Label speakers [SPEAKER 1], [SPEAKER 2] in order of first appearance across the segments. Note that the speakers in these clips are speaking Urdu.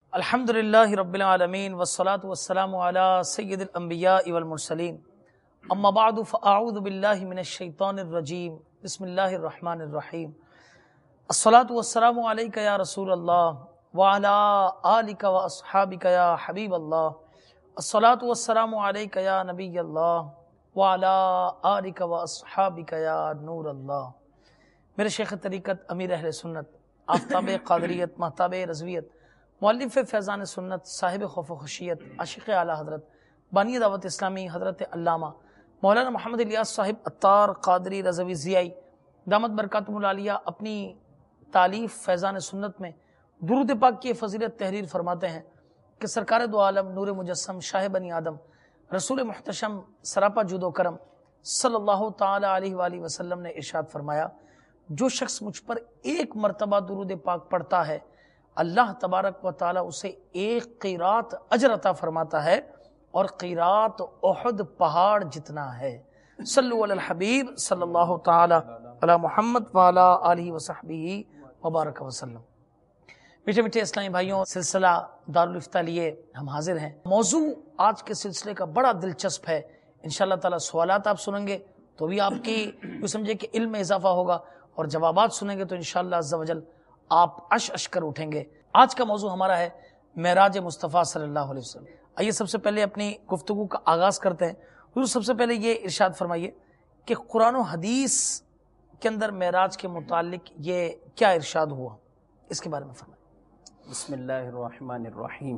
[SPEAKER 1] الحمدللہ رب العالمین والصلاة والسلام علی سید الانبیاء والمرسلین اما بعد فاعوذ باللہ من الشیطان الرجیم بسم اللہ الرحمن الرحیم الصلاة والسلام علیک یا رسول اللہ وعلی آلک واصحابک یا حبیب اللہ الصلاة والسلام علیک یا نبی اللہ وعلی آلک واصحابک یا نور اللہ۔ میرے شیخ طریقت امیر اہل سنت آفتاب قادریت مہتاب رضویت مؤلف فیضان سنت صاحب خوف و خشیت عاشق اعلیٰ حضرت بانی دعوت اسلامی حضرت علامہ مولانا محمد الیاس صاحب عطار قادری رضوی ضیائی دامت برکاتہم العالیہ اپنی تالیف فیضان سنت میں درود پاک کی فضیلت تحریر فرماتے ہیں کہ سرکار دو عالم نور مجسم شاہ بنی آدم رسول محتشم سراپا جود و کرم صلی اللہ تعالی علیہ وآلہ وسلم نے ارشاد فرمایا، جو شخص مجھ پر ایک مرتبہ درود پاک پڑھتا ہے اللہ تبارک و تعالی اسے ایک قیرات اجر عطا فرماتا ہے، اور قیرات احد پہاڑ جتنا ہے۔ صلو علی الحبیب صلی اللہ تعالی علی محمد وعلی آلہ وصحبہ وبارک وسلم۔ میٹھے میٹھے اسلامی بھائیوں، سلسلہ دارالفتاء لیے ہم حاضر ہیں۔ موضوع آج کے سلسلے کا بڑا دلچسپ ہے، انشاءاللہ تعالی سوالات آپ سنیں گے تو بھی آپ کی یوں سمجھے کہ علم میں اضافہ ہوگا، اور جوابات سنیں گے تو انشاءاللہ عز و جل آپ اش کر اٹھیں گے۔ آج کا موضوع ہمارا ہے معراج مصطفیٰ صلی اللہ علیہ وسلم۔ آئیے سب سے پہلے اپنی گفتگو کا آغاز کرتے ہیں۔ حضور سب سے پہلے یہ ارشاد فرمائیے کہ قرآن و حدیث کے اندر معراج کے متعلق یہ کیا ارشاد ہوا، اس کے بارے میں فرمائیے۔
[SPEAKER 2] بسم اللہ الرحمن الرحیم۔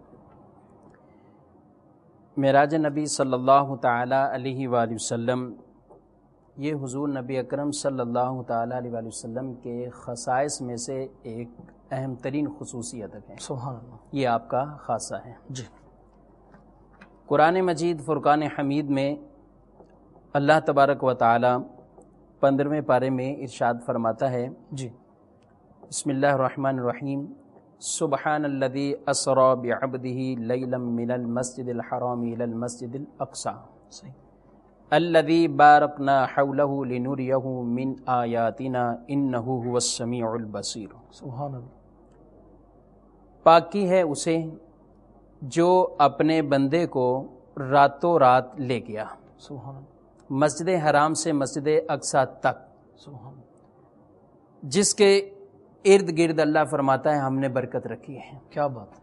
[SPEAKER 2] معراج نبی صلی اللہ تعالی علیہ وآلہ وسلم یہ حضور نبی اکرم صلی اللہ تعالی علیہ وآلہ وسلم کے خصائص میں سے ایک اہم ترین خصوصیت ہے۔
[SPEAKER 1] سبحان اللہ۔
[SPEAKER 2] یہ آپ کا خاصہ ہے
[SPEAKER 1] جی۔
[SPEAKER 2] قرآن مجید فرقان حمید میں اللہ تبارک و تعالی 15ویں پارے میں ارشاد فرماتا ہے،
[SPEAKER 1] جی،
[SPEAKER 2] بسم اللہ الرحمن الرحیم، سبحان الذی اسری بعبدہ لیلا من المسجد الحرام الی المسجد الاقصی
[SPEAKER 1] صحیح،
[SPEAKER 2] الذی بارکنا حولہ لنریہ من آیاتنا انہ هو السمیع البصیر۔
[SPEAKER 1] سبحان اللہ۔
[SPEAKER 2] پاکی ہے اسے جو اپنے بندے کو راتوں رات لے گیا
[SPEAKER 1] سبحان اللہ۔
[SPEAKER 2] مسجد حرام سے مسجد اقصی تک،
[SPEAKER 1] سبحان اللہ۔
[SPEAKER 2] جس کے ارد گرد اللہ فرماتا ہے ہم نے برکت رکھی ہے،
[SPEAKER 1] کیا بات ہے۔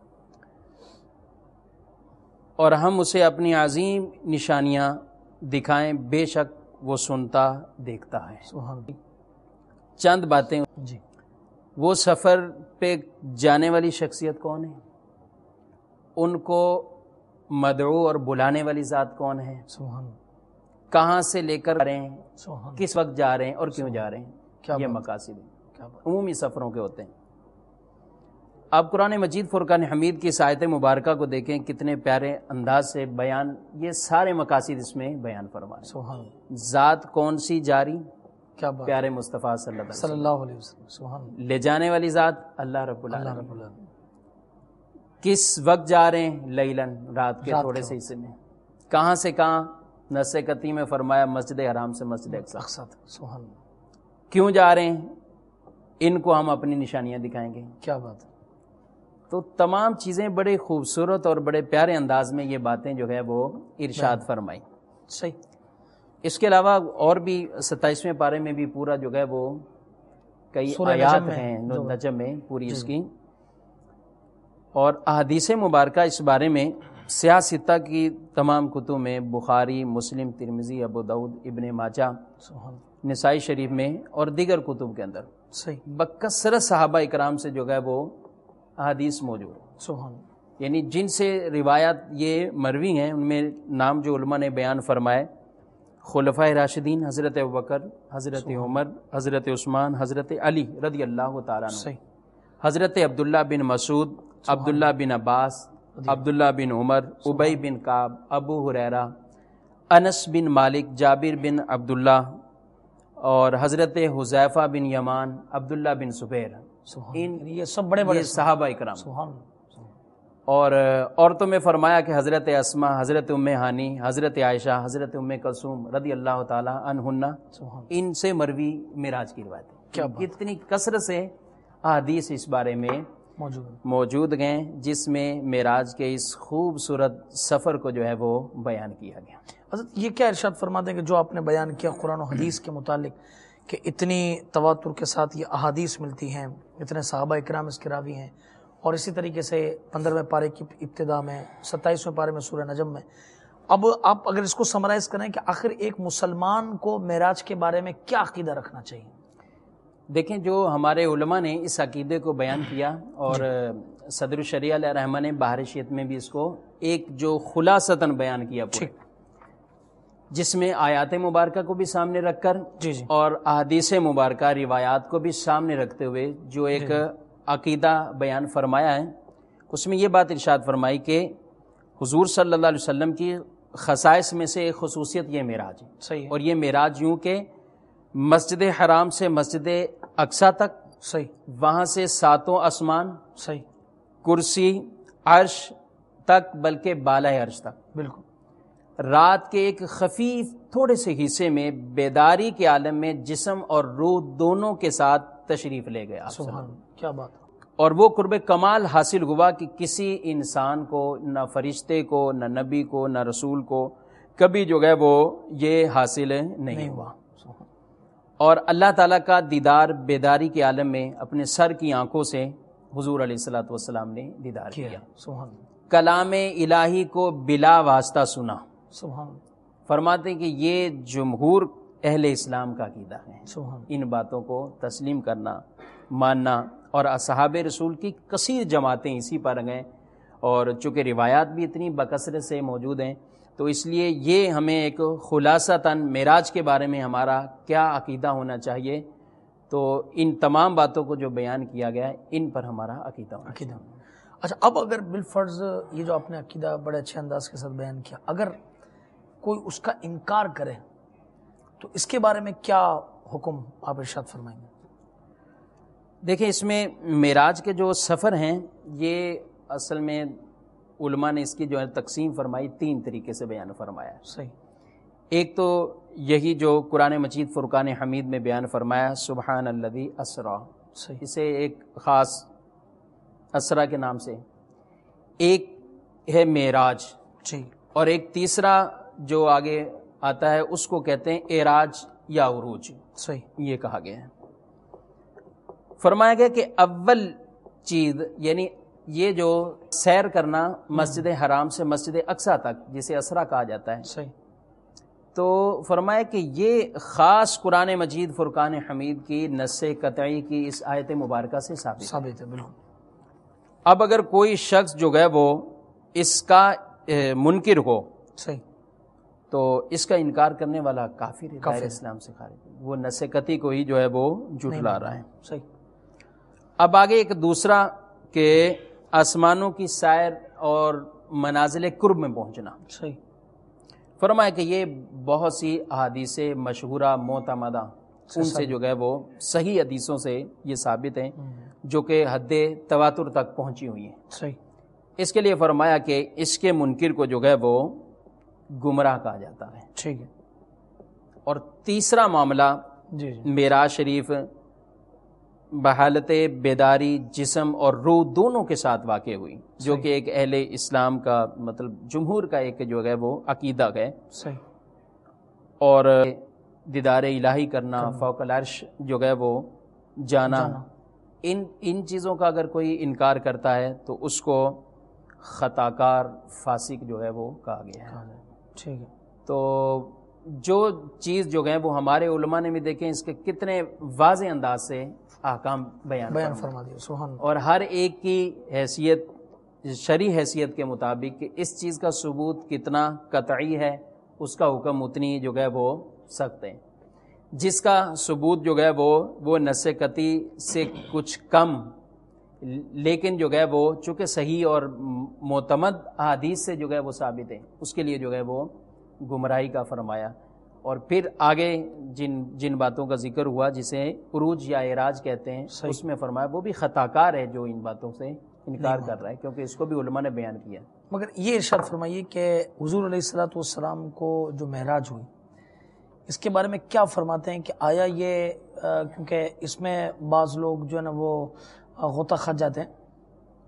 [SPEAKER 2] اور ہم اسے اپنی عظیم نشانیاں دکھائیں، بے شک وہ سنتا دیکھتا ہے۔
[SPEAKER 1] سبحان اللہ۔
[SPEAKER 2] چند باتیں،
[SPEAKER 1] جی،
[SPEAKER 2] وہ سفر پہ جانے والی شخصیت کون ہے، ان کو مدعو اور بلانے والی ذات کون ہے،
[SPEAKER 1] سبحان اللہ،
[SPEAKER 2] کہاں سے لے کر جا رہے ہیں،
[SPEAKER 1] سبحان اللہ،
[SPEAKER 2] کس وقت جا رہے ہیں اور کیوں جا رہے
[SPEAKER 1] کیا
[SPEAKER 2] ہیں، یہ
[SPEAKER 1] بات،
[SPEAKER 2] مقاصد ہیں،
[SPEAKER 1] کیا بات۔
[SPEAKER 2] عمومی سفروں کے ہوتے ہیں۔ آپ قرآن مجید فرقان حمید کی اس آیت مبارکہ کو دیکھیں، کتنے پیارے انداز سے بیان، یہ سارے مقاصد اس میں بیان فرمائے۔
[SPEAKER 1] سبحان اللہ،
[SPEAKER 2] ذات کون سی جاری،
[SPEAKER 1] کیا بات،
[SPEAKER 2] پیارے مصطفیٰ صلی اللہ علیہ
[SPEAKER 1] صلی
[SPEAKER 2] وسلم،
[SPEAKER 1] اللہ علیہ وسلم۔ سبحان اللہ،
[SPEAKER 2] لے جانے والی ذات اللہ رب
[SPEAKER 1] اللہ
[SPEAKER 2] العالمین،
[SPEAKER 1] رب العالمین۔
[SPEAKER 2] کس وقت جا رہے ہیں، لیلن، رات کے
[SPEAKER 1] رات
[SPEAKER 2] تھوڑے
[SPEAKER 1] کے
[SPEAKER 2] سے حصے میں، کہاں سے کہاں، نص قطعی میں فرمایا مسجد حرام سے مسجد اقصی،
[SPEAKER 1] اقصی، سبحان اللہ،
[SPEAKER 2] کیوں جا رہے ہیں، ان کو ہم اپنی نشانیاں دکھائیں گے۔
[SPEAKER 1] کیا بات ہے۔
[SPEAKER 2] تو تمام چیزیں بڑے خوبصورت اور بڑے پیارے انداز میں یہ باتیں جو ہے وہ ارشاد فرمائی۔
[SPEAKER 1] صحیح۔
[SPEAKER 2] اس کے علاوہ اور بھی 27ویں پارے میں بھی پورا جو ہے وہ کئی
[SPEAKER 1] سورہ
[SPEAKER 2] آیات
[SPEAKER 1] نجم میں
[SPEAKER 2] ہیں،
[SPEAKER 1] جو
[SPEAKER 2] نجم میں پوری
[SPEAKER 1] جی،
[SPEAKER 2] اس کی، اور احادیث مبارکہ اس بارے میں سیاہ ستہ کی تمام کتب میں، بخاری، مسلم، ترمذی، ابو داؤد، ابن ماجہ،
[SPEAKER 1] سبحان اللہ،
[SPEAKER 2] نسائی شریف میں اور دیگر کتب کے اندر
[SPEAKER 1] صحیح،
[SPEAKER 2] بکثرت صحابہ اکرام سے جو ہے وہ احادیث موجود ہے،
[SPEAKER 1] سبحان اللہ،
[SPEAKER 2] یعنی جن سے روایات یہ مروی ہیں ان میں نام جو علماء نے بیان فرمائے، خلفائے راشدین حضرت ابوبکر، حضرت عمر، حضرت عثمان، حضرت علی رضی اللہ تعالیٰ عنہ،
[SPEAKER 1] صحیح،
[SPEAKER 2] حضرت عبداللہ بن مسعود، عبداللہ بن عباس، عبداللہ بن عمر، ابی بن کعب، ابو ہریرہ، انس بن مالک، جابر بن عبداللہ، اور حضرت حذیفہ بن یمان، عبداللہ بن زبیر،
[SPEAKER 1] سبحان اللہ، یہ سب بڑے بڑے
[SPEAKER 2] یہ صحابہ اکرام۔
[SPEAKER 1] سبحان اللہ،
[SPEAKER 2] اور عورتوں میں فرمایا کہ حضرت اسما، حضرت ام ہانی، حضرت عائشہ، حضرت ام کلثوم رضی اللہ تعالی عنہن،
[SPEAKER 1] سبحان
[SPEAKER 2] ان سے مروی معراج کی روایت ہے۔
[SPEAKER 1] کیا بات،
[SPEAKER 2] کتنی کثرت سے احادیث اس بارے میں موجود گئے، جس میں معراج کے اس خوبصورت سفر کو جو ہے وہ بیان کیا گیا۔
[SPEAKER 1] حضرت یہ کیا ارشاد فرماتے ہیں کہ جو آپ نے بیان کیا قرآن و حدیث کے متعلق کہ اتنی تواتر کے ساتھ یہ احادیث ملتی ہیں، اتنے صحابہ اکرام اس کے راوی ہیں، اور اسی طریقے سے 15ویں پارے کی ابتدا میں 27ویں پارے میں سورہ نجم میں، اب آپ اگر اس کو سمرائز کریں کہ آخر ایک مسلمان کو معراج کے بارے میں کیا عقیدہ رکھنا چاہیے؟
[SPEAKER 2] دیکھیں، جو ہمارے علماء نے اس عقیدے کو بیان کیا، اور صدر الشریعہ علیہ رحمہ نے بہار شیعت میں بھی اس کو ایک جو خلاصتاً بیان کیا پورے، جس میں آیات مبارکہ کو بھی سامنے رکھ کر اور احادیث مبارکہ روایات کو بھی سامنے رکھتے ہوئے جو ایک عقیدہ بیان فرمایا ہے، اس میں یہ بات ارشاد فرمائی کہ حضور صلی اللہ علیہ وسلم کی خصائص میں سے ایک خصوصیت یہ معراج ہے۔
[SPEAKER 1] صحیح۔
[SPEAKER 2] اور یہ معراج یوں کہ مسجد حرام سے مسجد اقصیٰ تک،
[SPEAKER 1] صحیح،
[SPEAKER 2] وہاں سے 7 آسمان،
[SPEAKER 1] صحیح،
[SPEAKER 2] کرسی، عرش تک، بلکہ بالائے عرش تک،
[SPEAKER 1] بالکل،
[SPEAKER 2] رات کے ایک خفیف تھوڑے سے حصے میں بیداری کے عالم میں جسم اور روح دونوں کے ساتھ تشریف لے گئے۔
[SPEAKER 1] سبحان، کیا بات ہے۔
[SPEAKER 2] اور وہ قرب کمال حاصل ہوا کہ کسی انسان کو، نہ فرشتے کو، نہ نبی کو، نہ رسول کو کبھی جو ہے وہ یہ حاصل نہیں ہوا۔ اور اللہ تعالیٰ کا دیدار بیداری کے عالم میں اپنے سر کی آنکھوں سے حضور علیہ الصلوۃ والسلام نے دیدار کیا۔
[SPEAKER 1] سبحان،
[SPEAKER 2] کلام الہی کو بلا واسطہ سنا۔
[SPEAKER 1] سبحان،
[SPEAKER 2] فرماتے ہیں کہ یہ جمہور اہل اسلام کا عقیدہ ہے،
[SPEAKER 1] سبحان،
[SPEAKER 2] ان باتوں کو تسلیم کرنا، ماننا، اور اصحاب رسول کی کثیر جماعتیں اسی پر گئیں، اور چونکہ روایات بھی اتنی بکثرت سے موجود ہیں، تو اس لیے یہ ہمیں ایک خلاصتاً معراج کے بارے میں ہمارا کیا عقیدہ ہونا چاہیے، تو ان تمام باتوں کو جو بیان کیا گیا ہے ان پر ہمارا عقیدہ ہونا چاہیے۔
[SPEAKER 1] اچھا، اب اگر بالفرض یہ جو آپ نے عقیدہ بڑے اچھے انداز کے ساتھ بیان کیا، اگر کوئی اس کا انکار کرے تو اس کے بارے میں کیا حکم آپ ارشاد فرمائیں گے؟
[SPEAKER 2] دیکھیں، اس میں معراج کے جو سفر ہیں یہ اصل میں علماء نے اس کی جو ہے تقسیم فرمائی 3 طریقے سے بیان فرمایا ہے۔
[SPEAKER 1] صحیح۔
[SPEAKER 2] ایک تو یہی جو قرآن مجید فرقان حمید میں بیان فرمایا، سبحان الذی اسرا، اسے ایک خاص اسرا کے نام سے، ایک ہے معراج، اور ایک تیسرا جو آگے آتا ہے اس کو کہتے ہیں اعراج یا عروج۔
[SPEAKER 1] صحیح،
[SPEAKER 2] یہ کہا گیا ہے۔ فرمایا گیا کہ اول چیز یعنی یہ جو سیر کرنا مسجد حرام سے مسجد اقصیٰ تک، جسے اسرا کہا جاتا ہے،
[SPEAKER 1] صحیح،
[SPEAKER 2] تو فرمایا کہ یہ خاص قرآن مجید فرقان حمید کی نص قطعی کی اس آیت مبارکہ سے ثابت ہے۔
[SPEAKER 1] بالکل۔
[SPEAKER 2] اب اگر کوئی شخص جو ہے وہ اس کا منکر ہو،
[SPEAKER 1] صحیح،
[SPEAKER 2] تو اس کا انکار کرنے والا کافر ہے، دائرہ اسلام سے خارج، وہ نص قطعی کو ہی جو ہے وہ جھٹلا رہا ہے۔
[SPEAKER 1] صحیح۔
[SPEAKER 2] اب آگے ایک دوسرا کہ آسمانوں کی سیر اور منازل قرب میں پہنچنا۔
[SPEAKER 1] صحیح۔
[SPEAKER 2] فرمایا کہ یہ بہت سی احادیث مشہورہ معتمدہ ان سے جو ہے وہ صحیح حدیثوں سے یہ ثابت ہیں، جو کہ حد تواتر تک پہنچی ہوئی ہیں۔
[SPEAKER 1] صحیح۔
[SPEAKER 2] اس کے لیے فرمایا کہ اس کے منکر کو جو ہے وہ گمراہ کہا جاتا ہے۔
[SPEAKER 1] ٹھیک ہے۔
[SPEAKER 2] اور تیسرا معاملہ معراج شریف بحالت بیداری جسم اور روح دونوں کے ساتھ واقع ہوئی، جو کہ ایک اہل اسلام کا مطلب جمہور کا ایک جو ہے وہ عقیدہ ہے۔
[SPEAKER 1] صحیح۔
[SPEAKER 2] اور دیدار الہی کرنا، فوق العرش جو ہے وہ جانا، ان چیزوں کا اگر کوئی انکار کرتا ہے تو اس کو خطا کار، فاسق جو ہے وہ کہا گیا ہے۔
[SPEAKER 1] ٹھیک ہے۔
[SPEAKER 2] تو جو چیز جو ہے وہ ہمارے علماء نے بھی دیکھیں اس کے کتنے واضح انداز سے احکام بیان
[SPEAKER 1] فرما دیا، سبحان۔
[SPEAKER 2] اور ہر ایک کی حیثیت، شرعی حیثیت کے مطابق کہ اس چیز کا ثبوت کتنا قطعی ہے، اس کا حکم اتنی جو ہے وہ سخت ہے۔ جس کا ثبوت جو ہے وہ نص قطعی سے کچھ کم، لیکن جو ہے وہ چونکہ صحیح اور معتمد احادیث سے جو ہے وہ ثابت ہے، اس کے لیے جو ہے وہ گمراہی کا فرمایا۔ اور پھر آگے جن باتوں کا ذکر ہوا جسے عروج یا اعراج کہتے ہیں، اس میں فرمایا وہ بھی خطا کار ہے جو ان باتوں سے انکار کر رہا ہے، کیونکہ اس کو بھی علماء نے بیان کیا۔
[SPEAKER 1] مگر یہ ارشاد فرمائیے کہ حضور علیہ الصلوۃ والسلام کو جو معراج ہوئی، اس کے بارے میں کیا فرماتے ہیں کہ آیا یہ کیونکہ اس میں بعض لوگ جو ہے نا وہ غوطہ کھا جاتے ہیں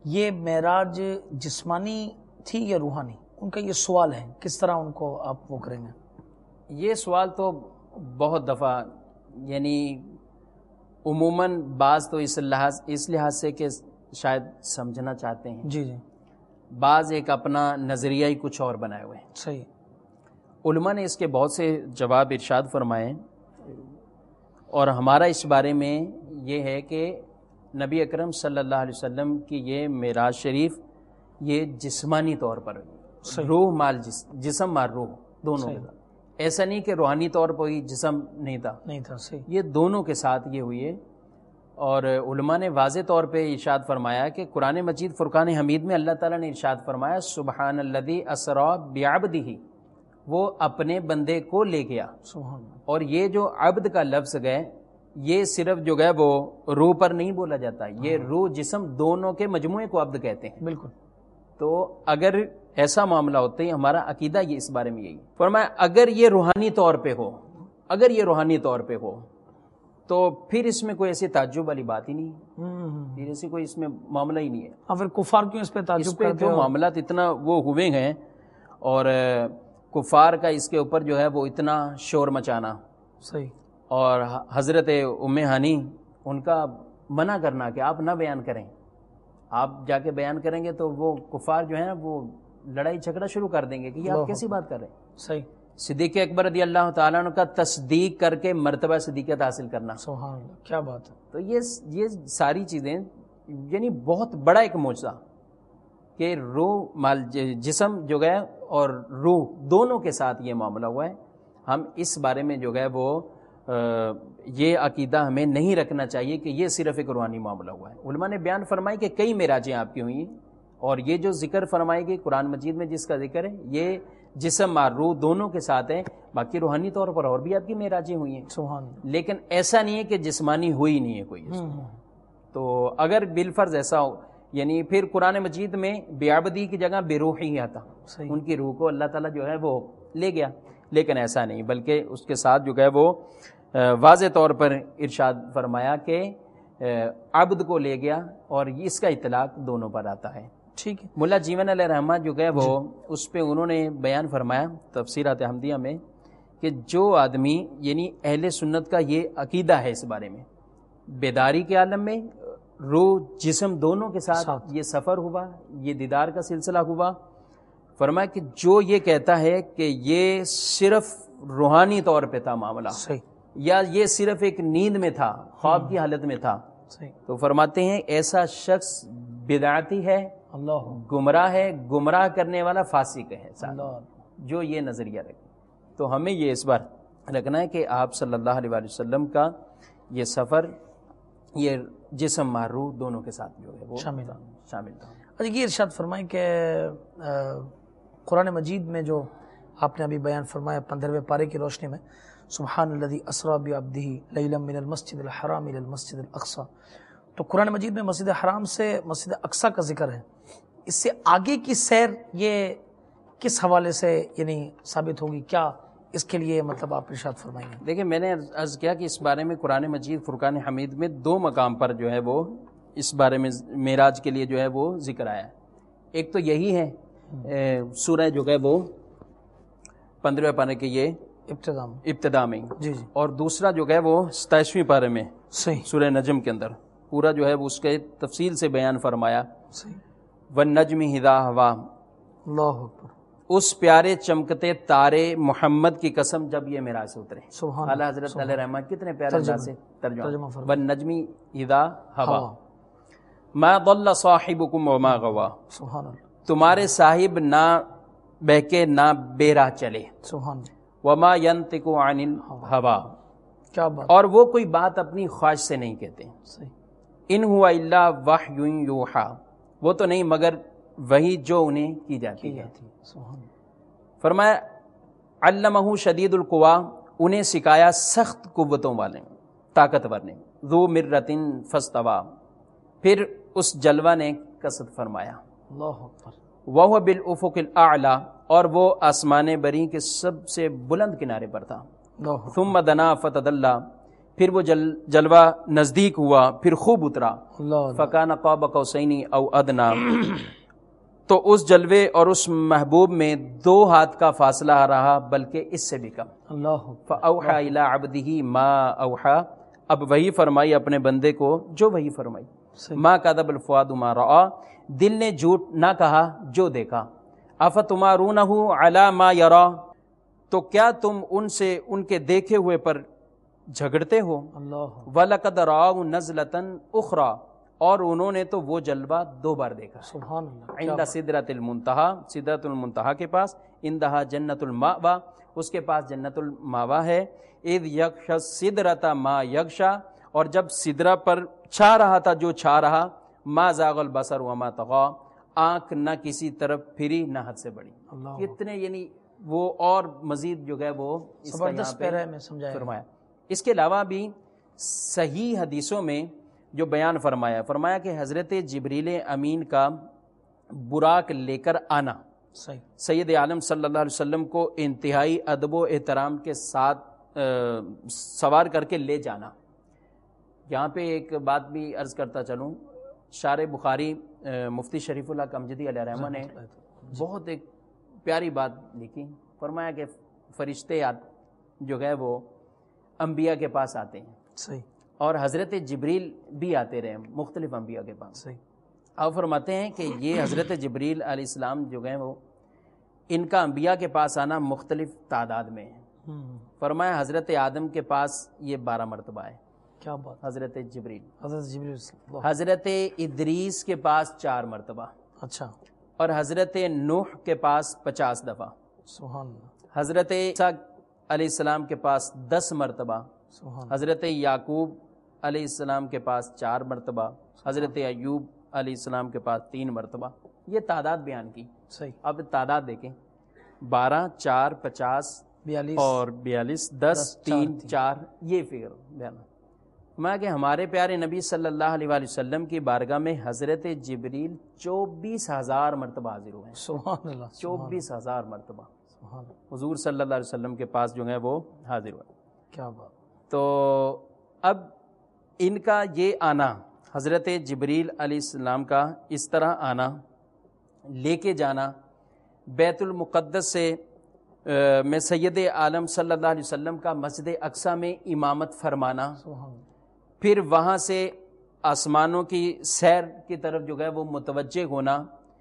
[SPEAKER 1] یہ معراج جسمانی تھی یا روحانی؟ ان کا یہ سوال ہے، کس طرح ان کو آپ وہ کریں گے؟
[SPEAKER 2] یہ سوال تو بہت دفعہ یعنی عموماً بعض تو اس لحاظ سے کہ شاید سمجھنا چاہتے ہیں،
[SPEAKER 1] جی جی،
[SPEAKER 2] بعض ایک اپنا نظریہ ہی کچھ اور بنائے ہوئے ہیں۔
[SPEAKER 1] صحیح۔
[SPEAKER 2] علماء نے اس کے بہت سے جواب ارشاد فرمائے، اور ہمارا اس بارے میں یہ ہے کہ نبی اکرم صلی اللہ علیہ وسلم کی یہ معراج شریف یہ جسمانی طور پر روح مال جسم مال روح دونوں کے ساتھ، ایسا نہیں کہ روحانی طور پر ہی جسم نہیں تھا،
[SPEAKER 1] صحیح،
[SPEAKER 2] یہ دونوں کے ساتھ یہ ہوئی ہے۔ اور علماء نے واضح طور پہ ارشاد فرمایا کہ قرآن مجید فرقان حمید میں اللہ تعالیٰ نے ارشاد فرمایا سبحان الذی اسری بعبدہ، وہ اپنے بندے کو لے گیا۔
[SPEAKER 1] سبحان اللہ۔
[SPEAKER 2] اور یہ جو عبد کا لفظ گئے یہ صرف جو گئے وہ روح پر نہیں بولا جاتا، یہ روح جسم دونوں کے مجموعے کو عبد کہتے ہیں۔
[SPEAKER 1] بالکل۔
[SPEAKER 2] تو اگر ایسا معاملہ ہوتا ہے، ہمارا عقیدہ یہ اس بارے میں یہی فرمایا، اگر یہ روحانی طور پہ ہو تو پھر اس میں کوئی ایسی تعجب والی بات ہی نہیں ہے، پھر ایسی کوئی اس میں معاملہ ہی نہیں ہے۔
[SPEAKER 1] اور پھر کفار کیوں اس پہ تعجب کرتے
[SPEAKER 2] جو معاملات اتنا وہ ہوئے ہیں، اور کفار کا اس کے اوپر جو ہے وہ اتنا شور مچانا،
[SPEAKER 1] صحیح،
[SPEAKER 2] اور حضرت ام ہانی ان کا منع کرنا کہ آپ نہ بیان کریں، آپ جا کے بیان کریں گے تو وہ کفار جو ہیں وہ لڑائی جھگڑا شروع کر دیں گے کہ یہ آپ کیسی بات کر رہے ہیں۔
[SPEAKER 1] صحیح۔
[SPEAKER 2] صدیق اکبر رضی اللہ تعالیٰ عنہ کا تصدیق کر کے مرتبہ صدیقیت حاصل کرنا،
[SPEAKER 1] سبحان اللہ، کیا بات ہے۔
[SPEAKER 2] تو یہ ساری چیزیں یعنی بہت بڑا ایک معجزہ کہ روح مال جسم جو گئے اور روح دونوں کے ساتھ یہ معاملہ ہوا ہے۔ ہم اس بارے میں جو گئے وہ یہ عقیدہ ہمیں نہیں رکھنا چاہیے کہ یہ صرف ایک روحانی معاملہ ہوا ہے۔ علماء نے بیان فرمائی کہ کئی معراجیں آپ کی ہوئی ہیں، اور یہ جو ذکر فرمائی گئی قرآن مجید میں جس کا ذکر ہے یہ جسم اور روح دونوں کے ساتھ ہے، باقی روحانی طور پر اور بھی آپ کی معراجیں ہوئی ہیں،
[SPEAKER 1] سبحان اللہ۔
[SPEAKER 2] لیکن ایسا نہیں ہے کہ جسمانی ہوئی نہیں ہے کوئی اس میں۔ تو اگر بالفرض ایسا ہو، یعنی پھر قرآن مجید میں بعبدی کی جگہ بروحی ہی آتا، ان کی روح کو اللہ تعالیٰ جو ہے وہ لے گیا، لیکن ایسا نہیں، بلکہ اس کے ساتھ جو ہے وہ واضح طور پر ارشاد فرمایا کہ عبد کو لے گیا، اور اس کا اطلاق دونوں پر آتا ہے۔
[SPEAKER 1] ٹھیک ہے۔
[SPEAKER 2] ملا جیون علیہ رحمہ جو ہے وہ اس پہ انہوں نے بیان فرمایا تفسیرات احمدیہ میں کہ جو آدمی یعنی اہل سنت کا یہ عقیدہ ہے اس بارے میں، بیداری کے عالم میں روح جسم دونوں کے ساتھ یہ سفر ہوا، یہ دیدار کا سلسلہ ہوا، فرمایا کہ جو یہ کہتا ہے کہ یہ صرف روحانی طور پہ تھا معاملہ،
[SPEAKER 1] صحیح،
[SPEAKER 2] یا یہ صرف ایک نیند میں تھا، خواب کی حالت میں تھا،
[SPEAKER 1] صحیح،
[SPEAKER 2] تو فرماتے ہیں ایسا شخص بدعتی ہے،
[SPEAKER 1] اللہ
[SPEAKER 2] گمراہ ہے، گمراہ کرنے والا فاسق ہے
[SPEAKER 1] اللہ،
[SPEAKER 2] جو یہ نظریہ رکھے۔ تو ہمیں یہ اس بار رکھنا ہے کہ آپ صلی اللہ علیہ وآلہ وسلم کا یہ سفر یہ جسم مع روح دونوں کے ساتھ جو ہے وہ شامل تھا۔
[SPEAKER 1] اچھا، یہ ارشاد فرمائیں کہ قرآن مجید میں جو آپ نے ابھی بیان فرمایا 15ویں پارے کی روشنی میں، سبحان الذی اسری بعبدہ لیلا من المسجد الحرام الی المسجد الاقصی، تو قرآن مجید میں مسجد حرام سے مسجد اقصی کا ذکر ہے، اس سے آگے کی سیر یہ کس حوالے سے یعنی ثابت ہوگی؟ کیا اس کے لیے مطلب آپ ارشاد فرمائیں گے؟
[SPEAKER 2] دیکھیں، میں نے عرض کیا کہ اس بارے میں قرآن مجید فرقان حمید میں 2 مقام پر جو ہے وہ اس بارے میں معراج کے لیے جو ہے وہ ذکر آیا ہے۔ ایک تو یہی ہے سورہ جو ہے وہ 15ویں پارے کے یہ ابتدا میں،
[SPEAKER 1] جی جی،
[SPEAKER 2] اور دوسرا جو ہے وہ 27ویں پارے میں
[SPEAKER 1] صحیح،
[SPEAKER 2] سورہ نجم کے اندر پورا جو ہے وہ اس کے تفصیل سے بیان فرمایا،
[SPEAKER 1] صحیح،
[SPEAKER 2] والنجم اذا ہوا،
[SPEAKER 1] اللہ اکبر،
[SPEAKER 2] اس پیارے چمکتے تارے محمد کی قسم جب یہ معراج سے اترے۔
[SPEAKER 1] سبحان
[SPEAKER 2] اعلیٰ حضرت علیہ رحمہ کتنے پیارے انداز سے ترجمہ،
[SPEAKER 1] فرمایا،
[SPEAKER 2] والنجم اذا ہوا ما ضل صاحبکم وما غوا،
[SPEAKER 1] سبحان اللہ،
[SPEAKER 2] تمہارے صاحب نہ بہکے نہ بے راہ چلے،
[SPEAKER 1] سبحان اللہ،
[SPEAKER 2] وما ينطق عن الہوا،
[SPEAKER 1] کیا بات،
[SPEAKER 2] اور وہ کوئی بات اپنی خواہش سے نہیں کہتے،
[SPEAKER 1] صحیح،
[SPEAKER 2] ان ہوا الا وحی یوحا، وہ تو نہیں مگر وہی جو انہیں کی جاتی ہے۔
[SPEAKER 1] سبحان اللہ،
[SPEAKER 2] فرمایا علمہ شدید القوا، انہیں سکھایا سخت قوتوں والے طاقتور نے، ذو مرۃ فاستویٰ، پھر اس جلوہ نے قصد فرمایا،
[SPEAKER 1] اللہ اکبر،
[SPEAKER 2] وہو بالافق الاعلی، اور وہ آسمان بری کے سب سے بلند کنارے پر تھا،
[SPEAKER 1] اللہ اکبر،
[SPEAKER 2] ثم دنا فتدلی، پھر وہ جلوہ نزدیک ہوا، پھر خوب اترا،
[SPEAKER 1] اللہ
[SPEAKER 2] فکان قاب قوسین او ادنا، تو اس جلوے اور اس محبوب میں 2 ہاتھ کا فاصلہ رہا، بلکہ اس سے بھی کم۔
[SPEAKER 1] اللہ
[SPEAKER 2] فاوحى الى عبده ما اوحى، اب وہی فرمائی اپنے بندے کو جو وہی فرمائی۔
[SPEAKER 1] صحیح۔
[SPEAKER 2] ما کذب الفؤاد ما رأى، دل نے جھوٹ نہ کہا جو دیکھا۔ افتمارونہ علی ما یرا، تو کیا تم ان سے ان کے دیکھے ہوئے پر جھگڑتے ہو؟
[SPEAKER 1] اللہ
[SPEAKER 2] وَلَقَدْ رَآهُ نَزْلَةً أُخْرَى، اور انہوں نے تو وہ جلوہ 2 بار دیکھا۔
[SPEAKER 1] سبحان اللہ،
[SPEAKER 2] عند سدرۃ المنتہا، سدرۃ المنتہا کے پاس، عندہا جنت المأویٰ، اس کے پاس جنت المأویٰ ہے۔ اذ یغشی السدرۃ ما یغشی، اور جب سدرہ پر چھا رہا تھا جو چھا رہا، ما زاغ البصر وما طغی، آنکھ نہ کسی طرف پھری نہ حد سے بڑی۔
[SPEAKER 1] اللہ
[SPEAKER 2] کتنے یعنی وہ اور مزید جو ہے وہ اس کا یہاں
[SPEAKER 1] زبردست
[SPEAKER 2] پہ
[SPEAKER 1] پیرا میں سمجھایا
[SPEAKER 2] فرمایا۔ اس کے علاوہ بھی صحیح حدیثوں میں جو بیان فرمایا کہ حضرت جبریل امین کا براق لے کر آنا،
[SPEAKER 1] صحیح،
[SPEAKER 2] سید عالم صلی اللہ علیہ وسلم کو انتہائی ادب و احترام کے ساتھ سوار کر کے لے جانا۔ یہاں پہ ایک بات بھی عرض کرتا چلوں، شارح بخاری مفتی شریف اللہ کمجدی علیہ رحمہ نے بہت ایک پیاری بات لکھی، فرمایا کہ فرشتے جو ہے وہ انبیاء کے پاس آتے ہیں،
[SPEAKER 1] صحیح،
[SPEAKER 2] اور حضرت جبریل بھی آتے رہے مختلف انبیاء کے پاس۔
[SPEAKER 1] صحیح،
[SPEAKER 2] آپ فرماتے ہیں کہ یہ حضرت جبریل علیہ السلام جو ہیں وہ ان کا انبیاء کے پاس آنا مختلف تعداد میں ہے۔ فرمایا حضرت آدم کے پاس یہ 12 مرتبہ ہے،
[SPEAKER 1] کیا بات،
[SPEAKER 2] حضرت جبریل۔
[SPEAKER 1] حضرت جبریل،
[SPEAKER 2] حضرت ادریس کے پاس 4 مرتبہ،
[SPEAKER 1] اچھا،
[SPEAKER 2] اور حضرت نوح کے پاس 50 دفعہ،
[SPEAKER 1] سبحان اللہ،
[SPEAKER 2] حضرت عیسیٰ علیہ السلام کے پاس 10 مرتبہ،
[SPEAKER 1] سبحان
[SPEAKER 2] حضرت یعقوب علیہ السلام کے پاس 4 مرتبہ، حضرت ایوب علیہ السلام کے پاس 3 مرتبہ۔ یہ تعداد بیان کی۔
[SPEAKER 1] صحیح،
[SPEAKER 2] اب تعداد دیکھیں، 12 4 50
[SPEAKER 1] 42
[SPEAKER 2] اور 42 10 3 4، یہ فگر بیان۔ میں کہ ہمارے پیارے نبی صلی اللہ علیہ وآلہ وسلم کی بارگاہ میں حضرت جبریل 24,000 مرتبہ حاضر ہوئے ہیں،
[SPEAKER 1] سبحان اللہ،
[SPEAKER 2] 24,000 مرتبہ
[SPEAKER 1] سبحان اللہ،
[SPEAKER 2] حضور صلی اللہ علیہ وسلم کے پاس جو ہے وہ حاضر ہوئے۔
[SPEAKER 1] کیا بات،
[SPEAKER 2] تو اب ان کا یہ آنا، حضرت جبریل علیہ السلام کا اس طرح آنا، لے کے جانا بیت المقدس سے میں سید عالم صلی اللہ علیہ وسلم کا مسجد اقصیٰ میں امامت فرمانا،
[SPEAKER 1] سبحان اللہ،
[SPEAKER 2] پھر وہاں سے آسمانوں کی سیر کی طرف جو ہے وہ متوجہ ہونا،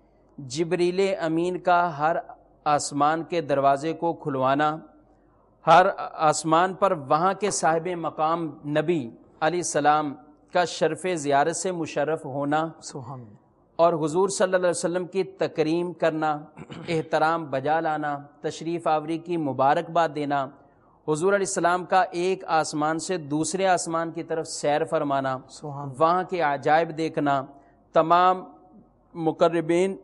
[SPEAKER 2] جبریل امین کا ہر آسمان کے دروازے کو کھلوانا، ہر آسمان پر وہاں کے صاحب مقام نبی علیہ السلام کا شرف زیارت سے مشرف ہونا،
[SPEAKER 1] سبحان اللہ،
[SPEAKER 2] اور حضور صلی اللہ علیہ وسلم کی تکریم کرنا، احترام بجا لانا، تشریف آوری کی مبارکباد دینا، حضور علیہ السلام کا ایک آسمان سے دوسرے آسمان کی طرف سیر فرمانا،
[SPEAKER 1] سبحان اللہ،
[SPEAKER 2] وہاں کے عجائب دیکھنا، تمام مقربین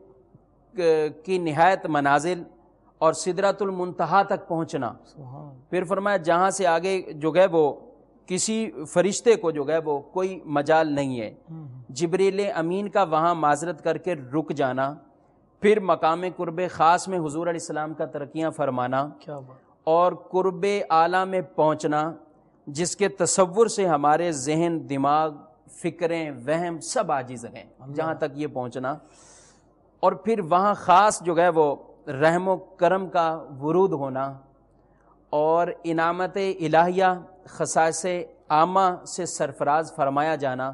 [SPEAKER 2] کی نہایت منازل اور سدرۃ المنتہا تک پہنچنا۔
[SPEAKER 1] سبحان اللہ،
[SPEAKER 2] پھر فرمایا جہاں سے آگے جو ہے وہ کسی فرشتے کو جو ہے وہ کوئی مجال نہیں ہے، جبریل امین کا وہاں معذرت کر کے رک جانا، پھر مقام قرب خاص میں حضور علیہ السلام کا ترقیاں فرمانا،
[SPEAKER 1] کیا بات،
[SPEAKER 2] اور قرب اعلیٰ میں پہنچنا جس کے تصور سے ہمارے ذہن، دماغ، فکریں، وہم سب عاجز ہیں، جہاں تک یہ پہنچنا، اور پھر وہاں خاص جو ہے وہ رحم و کرم کا ورود ہونا، اور انعامت الہیہ خصائص عامہ سے سرفراز فرمایا جانا،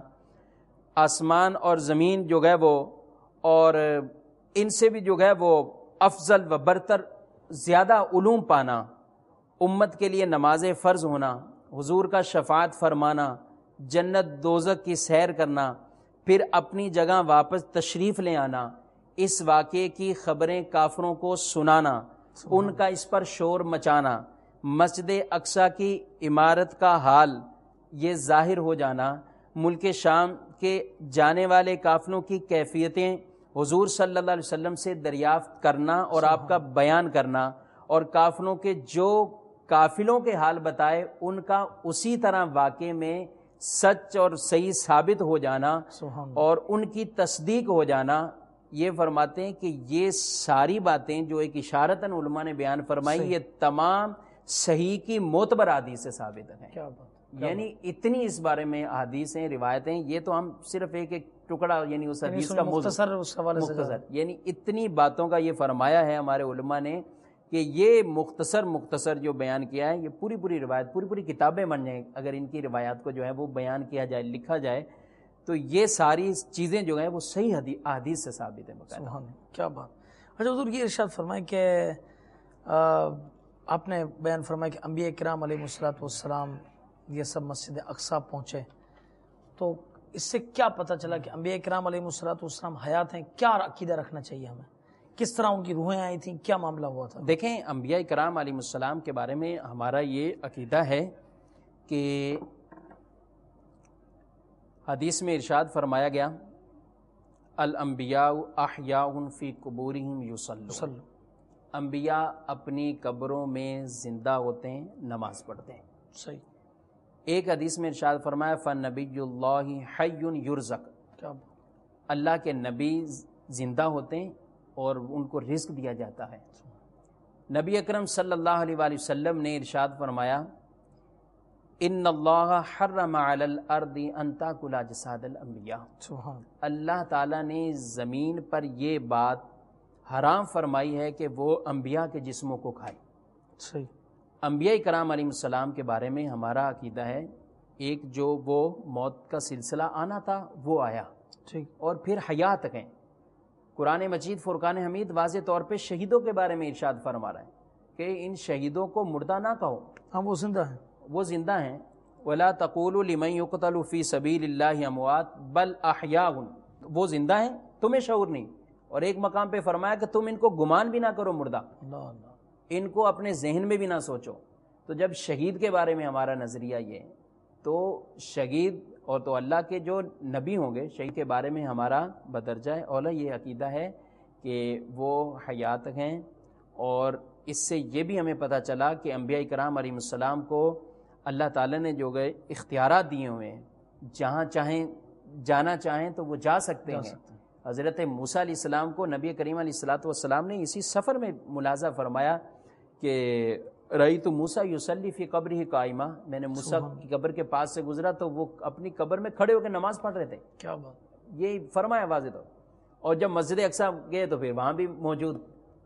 [SPEAKER 2] آسمان اور زمین جو ہے وہ اور ان سے بھی جو ہے وہ افضل و برتر زیادہ علوم پانا، امت کے لیے نماز فرض ہونا، حضور کا شفاعت فرمانا، جنت دوزخ کی سیر کرنا، پھر اپنی جگہ واپس تشریف لے آنا، اس واقعے کی خبریں کافروں کو سنانا، ان کا اس پر شور مچانا، مسجد اقصیٰ کی عمارت کا حال یہ ظاہر ہو جانا، ملک شام کے جانے والے قافلوں کی کیفیتیں حضور صلی اللہ علیہ وسلم سے دریافت کرنا اور آپ کا بیان کرنا، اور قافلوں کے جو قافلوں کے حال بتائے ان کا اسی طرح واقعے میں سچ اور صحیح ثابت ہو جانا اور ان کی تصدیق ہو جانا۔ یہ فرماتے ہیں کہ یہ ساری باتیں جو ایک اشارتاً علماء نے بیان فرمائی، یہ تمام صحیح کی معتبر حدیث سے ثابت ہیں۔
[SPEAKER 1] کیا بات
[SPEAKER 2] یعنی اتنی اس بارے میں احادیث ہیں، روایتیں، یہ تو ہم صرف ایک ایک ٹکڑا یعنی اس حدیث کا
[SPEAKER 1] مختصر اس حوالے سے
[SPEAKER 2] مختصر، یعنی اتنی باتوں کا یہ فرمایا ہے ہمارے علماء نے کہ یہ مختصر جو بیان کیا ہے، یہ پوری روایت، پوری کتابیں بن جائیں اگر ان کی روایات کو جو ہے وہ بیان کیا جائے، لکھا جائے، تو یہ ساری چیزیں جو ہیں وہ صحیح احادیث سے ثابت ہیں۔
[SPEAKER 1] سبحان اللہ، کیا بات۔ اچھا حضور یہ ارشاد فرمائیں کہ آپ نے بیان فرمایا کہ انبیاء کرام علیہ الصلوۃ والسلام یہ سب مسجد اقصیٰ پہنچے، تو اس سے کیا پتہ چلا کہ انبیاء کرام علیہ الصلوۃ والسلام حیات ہیں؟ کیا عقیدہ رکھنا چاہیے ہمیں؟ کس طرح ان کی روحیں آئی تھیں؟ کیا معاملہ ہوا تھا؟
[SPEAKER 2] دیکھیں، انبیاء کرام علیہ السلام کے بارے میں ہمارا یہ عقیدہ ہے کہ حدیث میں ارشاد فرمایا گیا، الانبیاء احیاء فی قبورہم یصلون، انبیاء اپنی قبروں میں زندہ ہوتے ہیں، نماز پڑھتے ہیں۔
[SPEAKER 1] صحیح۔
[SPEAKER 2] ایک حدیث میں ارشاد فرمایا فنبی اللہ حی یرزق،
[SPEAKER 1] کیا
[SPEAKER 2] اللہ کے نبی زندہ ہوتے ہیں اور ان کو رزق دیا جاتا ہے۔ نبی اکرم صلی اللہ علیہ وآلہ وسلم نے ارشاد فرمایا، ان اللہ حرم علی الارض ان تاکل اجساد الانبیاء،
[SPEAKER 1] سبحان
[SPEAKER 2] اللہ تعالیٰ نے زمین پر یہ بات حرام فرمائی ہے کہ وہ انبیاء کے جسموں کو کھائے۔
[SPEAKER 1] صحیح۔
[SPEAKER 2] انبیاء کرام علیہ السلام کے بارے میں ہمارا عقیدہ ہے، ایک جو وہ موت کا سلسلہ آنا تھا وہ آیا،
[SPEAKER 1] ٹھیک،
[SPEAKER 2] اور پھر حیات ہیں۔ قرآن مجید فرقان حمید واضح طور پہ شہیدوں کے بارے میں ارشاد فرما رہا ہے کہ ان شہیدوں کو مردہ نہ کہو،
[SPEAKER 1] ہاں وہ زندہ ہیں،
[SPEAKER 2] وہ زندہ ہیں۔ وَلَا تَقُولُوا لِمَن يُقْتَلُ فِي سَبِيلِ اللَّهِ أَمْوَاتٌ بَلْ أَحْيَاءٌ، وہ زندہ ہیں، تمہیں شعور نہیں۔ اور ایک مقام پہ فرمایا کہ تم ان کو گمان بھی نہ کرو مردہ،
[SPEAKER 1] اللہ اللہ،
[SPEAKER 2] ان کو اپنے ذہن میں بھی نہ سوچو۔ تو جب شہید کے بارے میں ہمارا نظریہ یہ ہے، تو شہید اور تو اللہ کے جو نبی ہوں گے، شہید کے بارے میں ہمارا بدرجہ اولا یہ عقیدہ ہے کہ وہ حیات ہیں۔ اور اس سے یہ بھی ہمیں پتہ چلا کہ انبیاء کرام علیہ السلام کو اللہ تعالیٰ نے جو گئے اختیارات دیے ہوئے ہیں، جہاں چاہیں جانا چاہیں تو وہ جا سکتے ہیں۔ حضرت موسیٰ علیہ السلام کو نبی کریم علیہ السلام نے اسی سفر میں ملاحظہ فرمایا کہ رأیت موسیٰ یصلی فی قبرہ قائمہ، میں نے موسیٰ کی قبر کے پاس سے گزرا تو وہ اپنی قبر میں کھڑے ہو کے نماز پڑھ رہے تھے۔
[SPEAKER 1] کیا بات،
[SPEAKER 2] یہ فرمایا واضح طور۔ اور جب مسجد اقصیٰ گئے تو پھر وہاں بھی موجود۔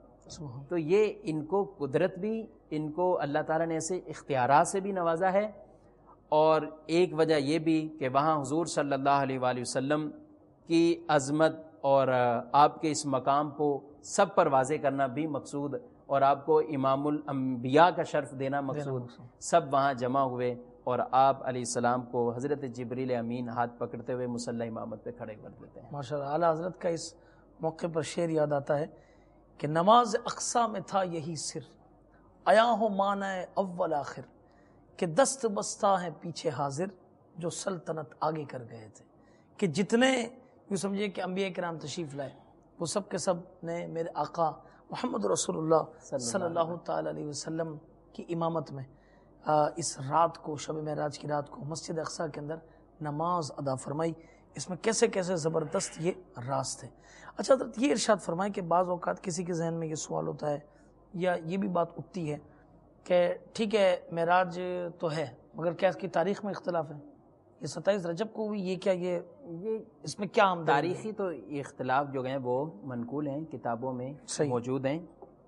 [SPEAKER 2] تو یہ ان کو قدرت بھی، ان کو اللہ تعالیٰ نے ایسے اختیارات سے بھی نوازا ہے، اور ایک وجہ یہ بھی کہ وہاں حضور صلی اللہ علیہ وآلہ وسلم کی عظمت اور آپ کے اس مقام کو سب پر واضح کرنا بھی مقصود، اور آپ کو امام الانبیاء کا شرف دینا مقصود، سب وہاں جمع ہوئے اور آپ علیہ السلام کو حضرت جبریل امین ہاتھ پکڑتے ہوئے مصلی امامت پہ کھڑے کر دیتے ہیں۔
[SPEAKER 1] ماشاءاللہ، اعلیٰ حضرت کا اس موقع پر شعر یاد آتا ہے کہ نماز اقصیٰ میں تھا یہی سر، آیا ہو معنی اول آخر، کہ دست بستہ ہیں پیچھے حاضر، جو سلطنت آگے کر گئے تھے۔ کہ جتنے یوں سمجھے کہ انبیاء کرام تشریف لائے، وہ سب کے سب نے میرے آقا محمد رسول اللہ صلی اللہ تعالی علیہ وسلم کی امامت میں اس رات کو، شب معراج کی رات کو مسجد اقصیٰ کے اندر نماز ادا فرمائی۔ اس میں کیسے کیسے زبردست یہ راز تھے۔ اچھا حضرت یہ ارشاد فرمائیں کہ بعض اوقات کسی کے ذہن میں یہ سوال ہوتا ہے یا یہ بھی بات اٹھتی ہے کہ ٹھیک ہے معراج تو ہے، مگر کیا اس کی تاریخ میں اختلاف ہے؟ یہ 27 رجب کو ہوئی، یہ کیا یہ اس میں کیا ہم
[SPEAKER 2] تاریخی تو اختلاف جو ہیں وہ منقول ہیں، کتابوں میں موجود ہیں،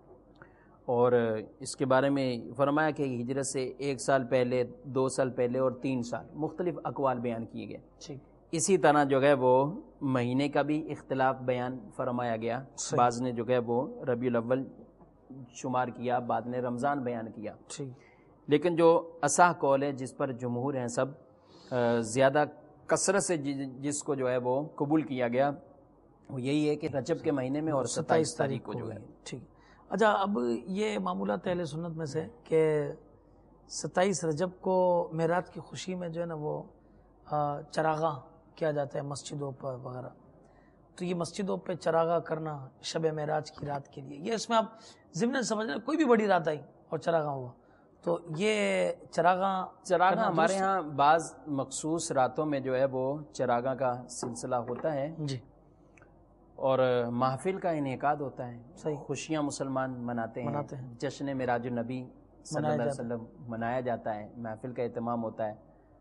[SPEAKER 2] اور اس کے بارے میں فرمایا کہ ہجرت سے 1 سال پہلے، 2 سال پہلے اور 3 سال مختلف اقوال بیان کیے گئے۔ اسی طرح جو ہے وہ مہینے کا بھی اختلاف بیان فرمایا گیا، بعض نے جو ہے وہ ربیع الاول شمار کیا، بعد نے رمضان بیان کیا۔ لیکن جو اصح قول ہے، جس پر جمہور ہیں سب، زیادہ کثرت سے جس کو جو ہے وہ قبول کیا گیا، وہ یہی ہے کہ رجب کے مہینے میں اور 27 تاریخ کو جو ہے۔
[SPEAKER 1] ٹھیک۔ اچھا، اب یہ معمولات اہل سنت میں سے کہ 27 رجب کو معراج کی خوشی میں جو ہے نا وہ چراغاں کیا جاتا ہے مسجدوں پر وغیرہ، تو یہ مسجدوں پہ چراغاں کرنا شب معراج کی رات کے لیے، یہ اس میں آپ ضمن سمجھ لیں کوئی بھی بڑی رات آئی اور چراغاں ہوا تو یہ چراغاں
[SPEAKER 2] ہمارے ہاں بعض مخصوص راتوں میں جو ہے وہ چراغاں کا سلسلہ ہوتا ہے
[SPEAKER 1] جی،
[SPEAKER 2] اور محفل کا انعقاد ہوتا ہے، خوشیاں مسلمان مناتے ہیں، جشن معراج النبی صلی اللہ علیہ وسلم منایا جاتا ہے، محفل کا اہتمام ہوتا ہے،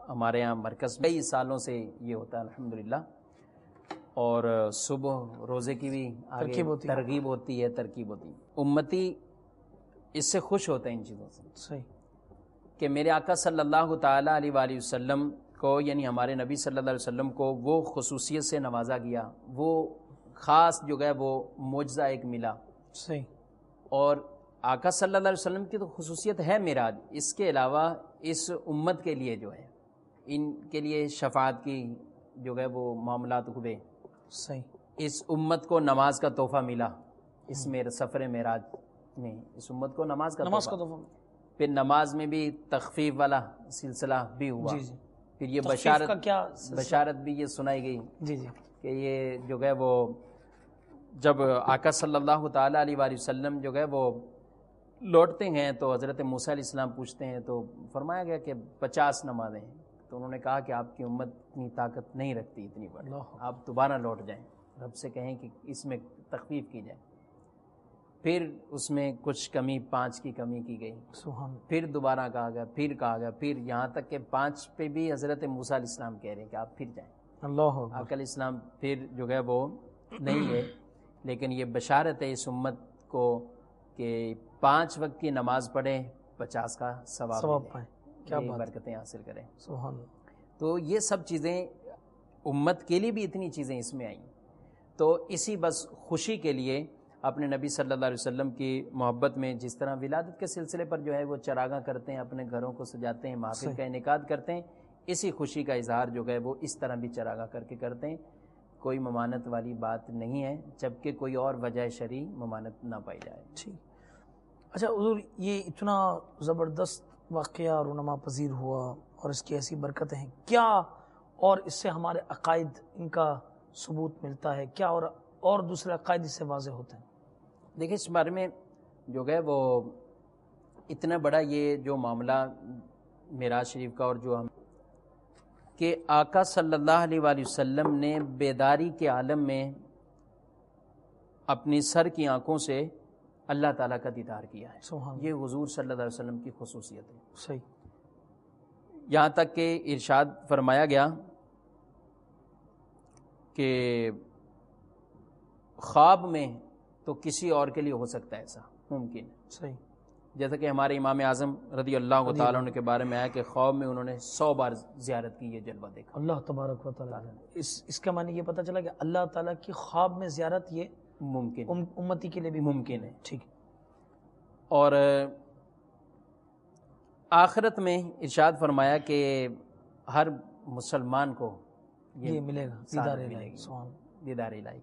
[SPEAKER 2] ہمارے یہاں مرکز میں کئی سالوں سے یہ ہوتا ہے الحمدللہ، اور صبح روزے کی بھی آگے ترغیب ہوتی ہے، ترکیب ہوتی ہے. امتی اس سے خوش ہوتے ہیں ان چیزوں سے،
[SPEAKER 1] صحیح،
[SPEAKER 2] کہ میرے آقا صلی اللہ تعالیٰ علیہ وآلہ وسلم کو، یعنی ہمارے نبی صلی اللہ علیہ وسلم کو وہ خصوصیت سے نوازا گیا، وہ خاص جو ہے وہ معجزہ ایک ملا.
[SPEAKER 1] صحیح.
[SPEAKER 2] اور آقا صلی اللہ علیہ وسلم کی تو خصوصیت ہے معراج، اس کے علاوہ اس امت کے لیے جو ہے، ان کے لیے شفاعت کی جو ہے وہ معاملات ہوئے.
[SPEAKER 1] صحیح.
[SPEAKER 2] اس امت کو نماز کا تحفہ ملا، اس میں سفر معراج میں اس امت کو نماز کا تحفہ. پھر نماز میں بھی تخفیف والا سلسلہ بھی ہوا.
[SPEAKER 1] جی.
[SPEAKER 2] پھر یہ بشارت بھی یہ سنائی گئی
[SPEAKER 1] جی
[SPEAKER 2] کہ یہ جو ہے وہ جب آقا صلی اللہ تعالیٰ علیہ وآلہ وسلم جو ہے وہ لوٹتے ہیں تو حضرت موسیٰ علیہ السلام پوچھتے ہیں، تو فرمایا گیا کہ 50 نمازیں ہیں. تو انہوں نے کہا کہ آپ کی امت اتنی طاقت نہیں رکھتی اتنی بڑی، آپ دوبارہ لوٹ جائیں، رب سے کہیں کہ اس میں تخفیف کی جائے. پھر اس میں کچھ کمی، 5 کی کمی کی گئی. پھر دوبارہ کہا گیا، پھر کہا گیا، پھر یہاں تک کہ 5 پہ بھی حضرت موسیٰ علیہ السلام کہہ رہے ہیں کہ آپ پھر جائیں. آقا علیہ السلام پھر جو ہے وہ نہیں ہے، لیکن یہ بشارت ہے اس امت کو کہ 5 وقت کی نماز پڑھیں، 50 کا ثواب پائیں، کیا برکتیں حاصل کریں. تو یہ سب چیزیں امت کے لیے بھی اتنی چیزیں اس میں آئیں. تو اسی بس خوشی کے لیے اپنے نبی صلی اللہ علیہ وسلم کی محبت میں، جس طرح ولادت کے سلسلے پر جو ہے وہ چراغاں کرتے ہیں، اپنے گھروں کو سجاتے ہیں، محافل کا انعقاد کرتے ہیں، اسی خوشی کا اظہار جو ہے وہ اس طرح بھی چراغاں کر کے کرتے ہیں. کوئی ممانت والی بات نہیں ہے، جبکہ کوئی اور وجہ شرعی ممانت نہ پائی جائے.
[SPEAKER 1] ٹھیک. اچھا حضور، یہ اتنا زبردست واقعہ رونما پذیر ہوا اور اس کی ایسی برکتیں ہیں، کیا اور اس سے ہمارے عقائد ان کا ثبوت ملتا ہے؟ کیا اور دوسرے عقائد اس سے واضح ہوتے ہیں؟
[SPEAKER 2] دیکھیں، اس بارے میں جو ہے وہ اتنا بڑا یہ جو معاملہ معراج شریف کا، اور جو ہم کہ آقا صلی اللہ علیہ وآلہ وسلم نے بیداری کے عالم میں اپنی سر کی آنکھوں سے اللہ تعالیٰ کا دیدار کیا ہے. یہ حضور صلی اللہ علیہ وسلم کی خصوصیت ہے.
[SPEAKER 1] صحیح.
[SPEAKER 2] یہاں تک کہ ارشاد فرمایا گیا کہ خواب میں تو کسی اور کے لیے ہو سکتا ہے، ایسا ممکن ہے.
[SPEAKER 1] صحیح.
[SPEAKER 2] جیسا کہ ہمارے امام اعظم رضی اللہ تعالیٰ عنہ کے بارے میں آیا کہ خواب میں انہوں نے 100 بار زیارت کی، یہ جلوہ دیکھا.
[SPEAKER 1] اللہ تبارک و تعالیٰ. اس کا معنی یہ پتہ چلا کہ اللہ تعالیٰ کی خواب میں زیارت یہ ممکن، امتی کے لیے بھی ممکن ہے. ٹھیک.
[SPEAKER 2] اور آخرت میں ارشاد فرمایا کہ ہر مسلمان کو
[SPEAKER 1] یہ ملے گا،
[SPEAKER 2] دیدار الہی.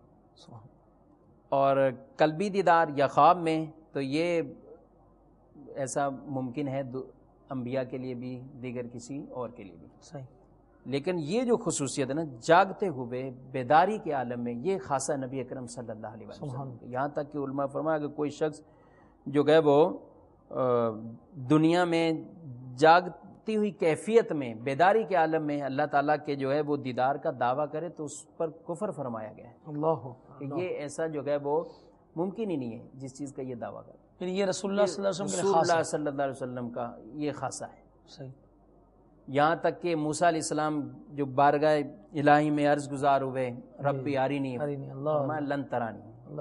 [SPEAKER 2] اور قلبی دیدار یا خواب میں تو یہ ایسا ممکن ہے انبیاء کے لیے بھی، دیگر کسی اور کے لیے بھی.
[SPEAKER 1] صحیح.
[SPEAKER 2] لیکن یہ جو خصوصیت ہے نا، جاگتے ہوئے بیداری کے عالم میں، یہ خاصہ نبی اکرم صلی اللہ علیہ وسلم. یہاں تک کہ علماء فرمایا کہ کوئی شخص جو ہے وہ دنیا میں جاگتی ہوئی کیفیت میں، بیداری کے عالم میں اللہ تعالیٰ کے جو ہے وہ دیدار کا دعویٰ کرے تو اس پر کفر فرمایا گیا ہے.
[SPEAKER 1] اللہ،
[SPEAKER 2] کہ یہ ایسا جو ہے وہ ممکن ہی نہیں ہے جس چیز کا یہ دعویٰ کرے.
[SPEAKER 1] یہ رسول اللہ صلی
[SPEAKER 2] اللہ علیہ وسلم کا یہ خاصہ ہے.
[SPEAKER 1] صحیح.
[SPEAKER 2] یہاں تک کہ موسیٰ علیہ السلام جو بارگاہ الہی میں عرض گزار ہوئے، ربی ارینی لن ترانی،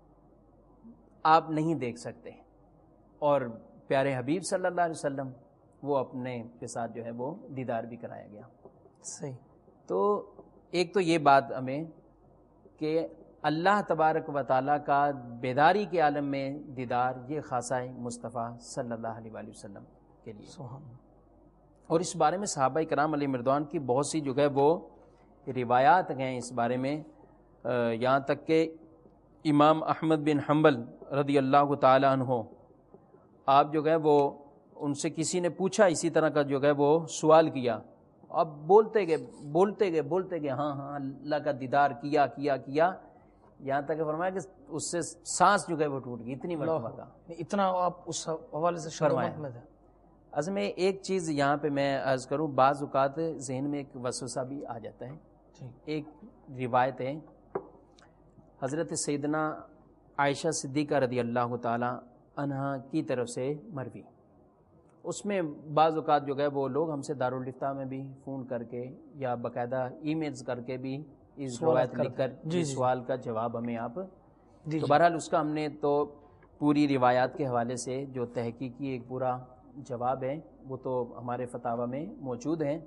[SPEAKER 2] آپ نہیں دیکھ سکتے. اور پیارے حبیب صلی اللہ علیہ وسلم وہ اپنے کے ساتھ جو ہے وہ دیدار بھی کرایا گیا.
[SPEAKER 1] صحیح.
[SPEAKER 2] تو ایک تو یہ بات ہمیں کہ اللہ تبارک و تعالیٰ کا بیداری کے عالم میں دیدار یہ خاصہ ہے مصطفیٰ صلی اللہ علیہ وآلہ وسلم کے لیے. اور اس بارے میں صحابہ کرام علیہ مردوان کی بہت سی جو ہے وہ روایات ہیں اس بارے میں. یہاں تک کہ امام احمد بن حنبل رضی اللہ تعالی عنہ، آپ جو ہے وہ ان سے کسی نے پوچھا اسی طرح کا جو ہے وہ سوال کیا، اب بولتے گئے ہاں اللہ کا دیدار کیا، یہاں تک کہ فرمایا کہ اس سے سانس جو ہے وہ ٹوٹ گئی، اتنی مرتبہ کا.
[SPEAKER 1] اتنا آپ اس حوالے سے شرمت میں تھے.
[SPEAKER 2] اصل میں ایک چیز یہاں پہ میں عرض کروں، بعض اوقات ذہن میں ایک وسوسہ بھی آ جاتا ہے. ایک روایت ہے حضرت سیدنا عائشہ صدیقہ رضی اللہ تعالی عنہا کی طرف سے مروی، اس میں بعض اوقات جو ہے وہ لوگ ہم سے دارالفتہ میں بھی فون کر کے یا باقاعدہ ای میلز کر کے بھی اس روایت لکھ کر اس سوال کا جواب ہمیں آپ تو بہرحال اس کا ہم نے تو پوری روایات کے حوالے سے جو تحقیقی ایک پورا جواب ہے وہ تو ہمارے فتاوی میں موجود ہیں.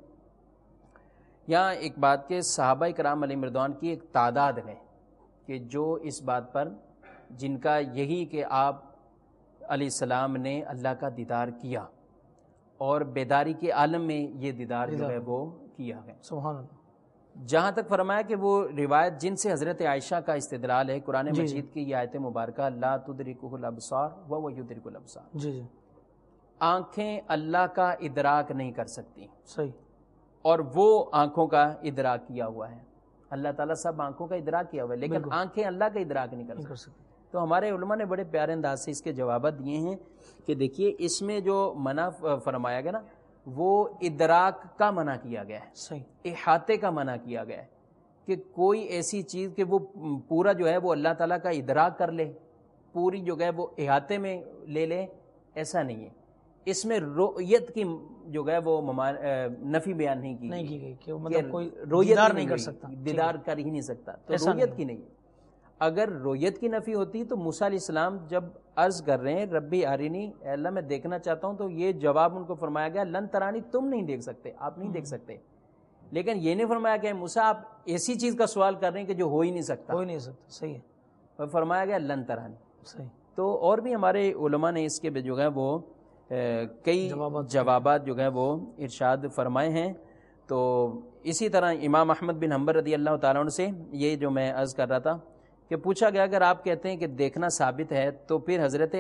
[SPEAKER 2] یہاں ایک بات کہ صحابہ کرام علیہ رضوان کی ایک تعداد ہے کہ جو اس بات پر جن کا یہی کہ آپ علیہ السلام نے اللہ کا دیدار کیا اور بیداری کے عالم میں یہ دیدار جو ہے وہ کیا ہے.
[SPEAKER 1] سبحان اللہ.
[SPEAKER 2] جہاں تک فرمایا کہ وہ روایت جن سے حضرت عائشہ کا استدلال ہے قرآن مجید کی یہ آیت مبارکہ لا تدرکہ الابصار وہو یدرک الابصار.
[SPEAKER 1] جی جی.
[SPEAKER 2] آنکھیں اللہ کا ادراک نہیں کر سکتی.
[SPEAKER 1] صحیح.
[SPEAKER 2] اور وہ آنکھوں کا ادراک کیا ہوا ہے. اللہ تعالیٰ سب آنکھوں کا ادراک کیا ہوا ہے لیکن آنکھیں اللہ کا ادراک نہیں کر سکتی. تو ہمارے علماء نے بڑے پیارے انداز سے اس کے جوابات دیے ہیں کہ دیکھیے اس میں جو منع فرمایا گیا نا وہ ادراک کا منع کیا گیا ہے.
[SPEAKER 1] صحیح.
[SPEAKER 2] احاطے کا منع کیا گیا ہے کہ کوئی ایسی چیز کہ وہ پورا جو ہے وہ اللہ تعالیٰ کا ادراک کر لے, پوری جو ہے وہ احاطے میں لے لے, ایسا نہیں ہے. اس میں رؤیت کی جو ہے وہ نفی بیان نہیں کی
[SPEAKER 1] گئی کہ مطلب کوئی
[SPEAKER 2] دیدار
[SPEAKER 1] نہیں کر سکتا,
[SPEAKER 2] دیدار کر ہی نہیں سکتا. تو رؤیت کی نہیں. اگر رؤیت کی نفی ہوتی تو موسیٰ علیہ السلام جب عرض کر رہے ہیں ربی ارینی, اے اللہ میں دیکھنا چاہتا ہوں, تو یہ جواب ان کو فرمایا گیا لن ترانی, تم نہیں دیکھ سکتے, آپ نہیں دیکھ سکتے. لیکن یہ نہیں فرمایا گیا موسیٰ آپ ایسی چیز کا سوال کر رہے ہیں کہ جو ہو ہی نہیں سکتا.
[SPEAKER 1] صحیح ہے.
[SPEAKER 2] اور فرمایا گیا لن ترانی.
[SPEAKER 1] صحیح.
[SPEAKER 2] تو اور بھی ہمارے علماء نے اس کے جو ہے وہ کئی جوابات جو ہے وہ ارشاد فرمائے ہیں. تو اسی طرح امام احمد بن حنبل رضی اللہ تعالیٰ عنہ سے یہ جو میں عرض کر رہا تھا کہ پوچھا گیا اگر آپ کہتے ہیں کہ دیکھنا ثابت ہے تو پھر حضرت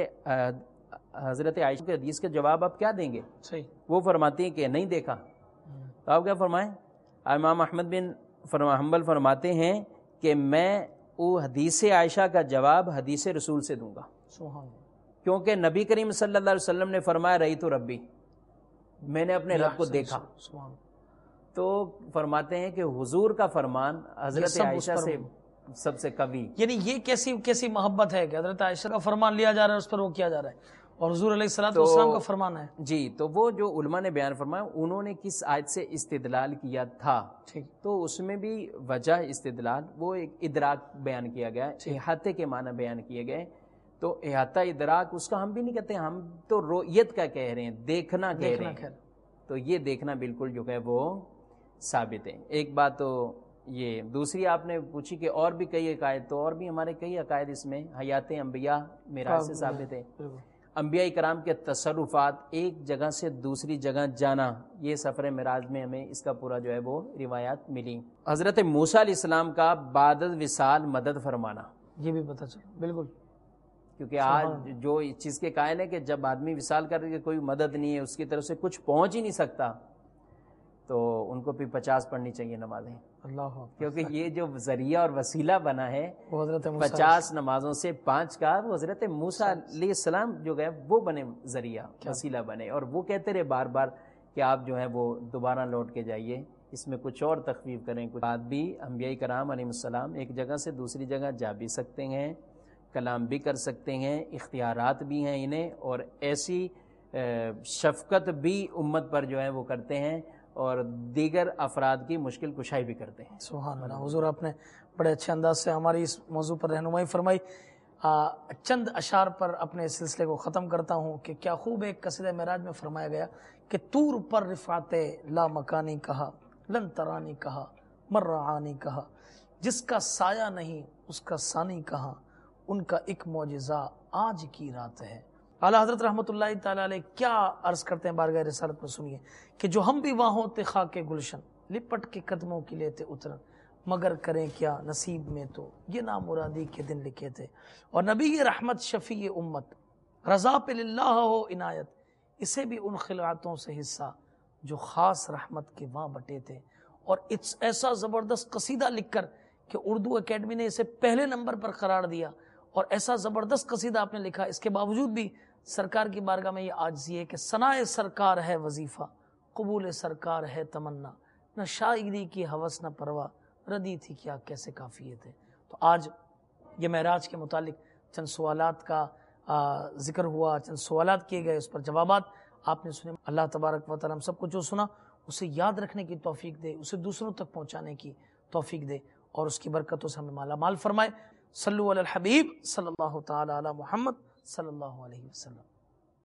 [SPEAKER 2] عائشہ کے حدیث کے جواب آپ کیا دیں گے؟
[SPEAKER 1] صحیح.
[SPEAKER 2] وہ فرماتی ہیں کہ نہیں دیکھا. تو آپ کیا فرمائیں؟ امام احمد بن حنبل فرماتے ہیں کہ میں وہ حدیث عائشہ کا جواب حدیث رسول سے دوں گا.
[SPEAKER 1] سبحان اللہ.
[SPEAKER 2] کیونکہ نبی کریم صلی اللہ علیہ وسلم نے فرمایا رہی تو ربی, میں نے اپنے رب کو دیکھا. تو فرماتے ہیں کہ حضور کا فرمان حضرت عائشہ سے سب سے قوی.
[SPEAKER 1] یعنی یہ کیسی محبت ہے کہ حضرت عائشہ کا فرمان لیا جا رہا ہے, اس پر وہ کیا جا رہا ہے, اور حضور علیہ الصلوۃ والسلام کا فرمان ہے.
[SPEAKER 2] جی. تو وہ جو علماء نے بیان فرمایا انہوں نے کس آیت سے استدلال کیا تھا, تو اس میں بھی وجہ استدلال وہ ایک ادراک بیان کیا گیا, احاطے کے معنی بیان کیے گئے. تو احاطہ ادراک اس کا ہم بھی نہیں کہتے, ہم تو رؤیت کا کہہ رہے ہیں, دیکھنا کہہ رہے ہیں. تو یہ دیکھنا بالکل جو ہے وہ ثابت ہے. ایک بات تو یہ. دوسری آپ نے پوچھی کہ اور بھی کئی عقائد, تو اور بھی ہمارے کئی عقائد اس میں حیات انبیاء معراج سے ثابت ہے. انبیاء کرام کے تصرفات, ایک جگہ سے دوسری جگہ جانا, یہ سفر معراج میں ہمیں اس کا پورا جو ہے وہ روایات ملی. حضرت موسیٰ علیہ السلام کا بعد وصال مدد فرمانا, یہ بھی پتہ چلا. بالکل. کیونکہ آج جو اس چیز کے قائل ہے کہ جب آدمی وصال کر کے کوئی مدد نہیں ہے, اس کی طرف سے کچھ پہنچ ہی نہیں سکتا, تو ان کو بھی 50 پڑھنی چاہیے نمازیں. اللہ. کیونکہ یہ جو ذریعہ اور وسیلہ بنا ہے 50 نمازوں سے 5 کا, وہ حضرت موسیٰ علیہ السلام جو گئے وہ بنے ذریعہ وسیلہ بنے, اور وہ کہتے رہے بار بار کہ آپ جو ہے وہ دوبارہ لوٹ کے جائیے, اس میں کچھ اور تخفیف کریں. کچھ بات بھی انبیاء کرام علیہ السلام ایک جگہ سے دوسری جگہ جا بھی سکتے ہیں, کلام بھی کر سکتے ہیں, اختیارات بھی ہیں انہیں, اور ایسی شفقت بھی امت پر جو ہے وہ کرتے ہیں, اور دیگر افراد کی مشکل کشائی بھی کرتے ہیں.
[SPEAKER 1] سبحان اللہ. حضور آپ نے بڑے اچھے انداز سے ہماری اس موضوع پر رہنمائی فرمائی. چند اشعار پر اپنے سلسلے کو ختم کرتا ہوں کہ کیا خوب ایک قصیدہ معراج میں فرمایا گیا کہ طور پر رفعت لا مکانی کہا, لن ترانی کہا, مرعانی کہا, جس کا سایہ نہیں اس کا ثانی کہا, ان کا ایک معجزہ آج کی رات ہے. اعلیٰ حضرت رحمۃ اللہ تعالیٰ علیہ کیا عرض کرتے ہیں بارگاہ رسالت میں, سنیے کہ جو ہم بھی وہاں ہوتے خاک گلشن, لپٹ کے قدموں کی لیتے اترن, مگر کریں کیا نصیب میں تو یہ نامرادی کے دن لکھے تھے. اور نبی رحمت شفیع امت, رضا پہ للہ ہو عنایت, اسے بھی ان خلعتوں سے حصہ جو خاص رحمت کے وہاں بٹے تھے. اور ایسا زبردست قصیدہ لکھ کر کہ اردو اکیڈمی نے اسے پہلے نمبر پر قرار دیا, اور ایسا زبردست قصیدہ آپ نے لکھا. اس کے باوجود بھی سرکار کی بارگاہ میں یہ عاجزی ہے کہ ثنائے سرکار ہے وظیفہ, قبول سرکار ہے تمنا, نہ شاعری کی ہوس نہ پرواہ, ردی تھی کیا کیسے کافیے تھے. تو آج یہ معراج کے متعلق چند سوالات کا ذکر ہوا, چند سوالات کیے گئے, اس پر جوابات آپ نے سنے، اللہ تبارک و تعالی ہم سب کو جو سنا اسے یاد رکھنے کی توفیق دے، اسے دوسروں تک پہنچانے کی توفیق دے، اور اس کی برکتوں سے ہمیں مالا مال فرمائے۔ صلو علی الحبیب صلی اللہ تعالی علی محمد صلی اللہ علیہ وسلم۔